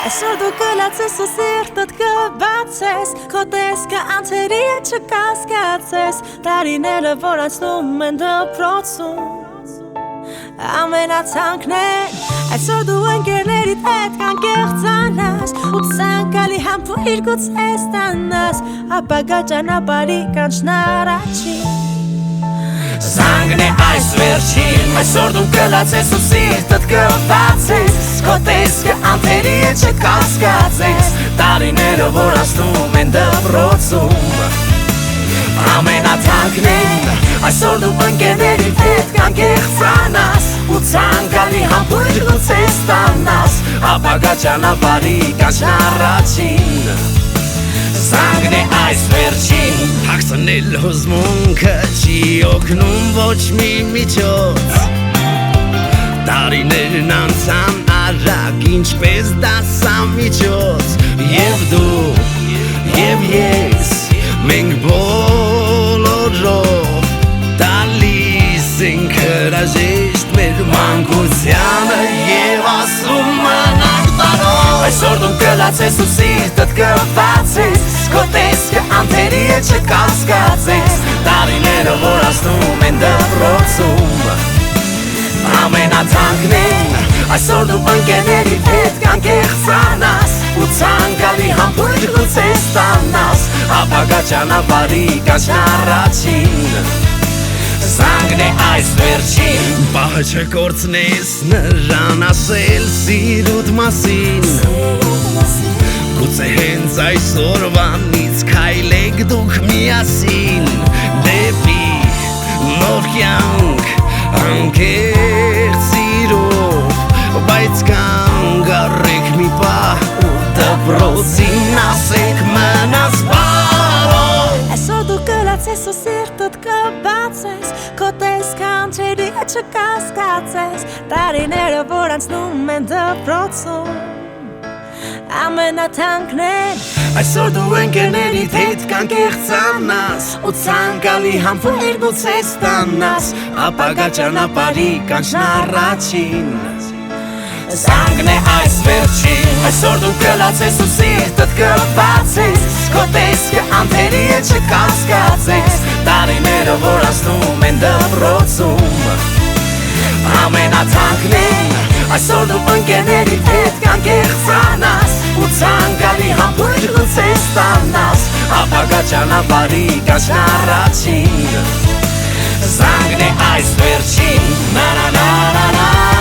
Այսօր դու կլացես ու սիրտդ կբացես Քո տեսքը անցերի է չկասկածես Տարիները որ անցնում են դպրոցում Ամենացանկներ Այսօր դու ընկերներիդ հետ կանկեղծանաս Ու ցանկալի համբույր գուցե ստանաս Ապագա ճանապարհի կանչն առաջին Զանգն է այս վերջին Այսօր դու կլացես ու սիրտդ կբացես Քո տեսքը անթերի է չկասկածես Տարիները որ անցնում են դպրոցում Ամենաթանկն Այսօր դու ընկերներիդ հետ կանկեղծանաս Ու ցանկալի համբույր գուցե ստանաս Ապագա ճանապարհի կանչն առաջին Զանգն է այս վերջին Հագցնել հուզմունքը չի օգնում ոչ մի միջոց Տարիներն անցան արագ ինչպես դասամիջոց Եվ դու, և ես, մենք բոլորով Տալիս ենք հրաժեշտ մեր մանկությանը Եվ ասում մնանք տարով Այսօր դու կլացես ու սիրտդ կբացես Քո տեսքը անթերի է չկասկածես Տարիները որ անցնում են դպրոցում Ամենաթանկն Այսօր դու ընկերներիդ հետ կանկեղծանաս Ու ցանկալի համբույր գուցե ստանաս Ապագա ճանապարհի կանչն առաջին Զանգն է այս վերջին Պահը չկորցնես նրան ասել սիրուդ մասին Գուցե հենց այսօրվանից քայլեք դուք միասին Դեպի նոր կյանք անկեղծ սիրով Բայց կանգ առեք մի պահ ու դպրոցին ասեք մնաս բարով Այսօր դու կլացես ու սիրտդ կբացես Քո տեսքը անցերի է չկասկածես Տարիները որ անցնում են դպրոցում Ամենաթանկն Այսօր դու ընկերներիդ հետ կանկեղծանաս Ու ցանկալի համբույր գուցե ստանաս Ապագա ճանապարհի կանչն առաջին Զանգն է այս վերջին Այսօր դու կլացես ու սիրտդ կբացես Քո տեսքը անթերի է չկասկածես Տարիները որ անցնում են դպրոցում Ամենաթանկն Այսօր դու ընկերներիդ հետ կանկեղծանաս Ու ցանկալի համբույր գուցե ստանաս Ապագա ճանապարհի կանչն առաջին Զանգն է այս վերջին Na na na na na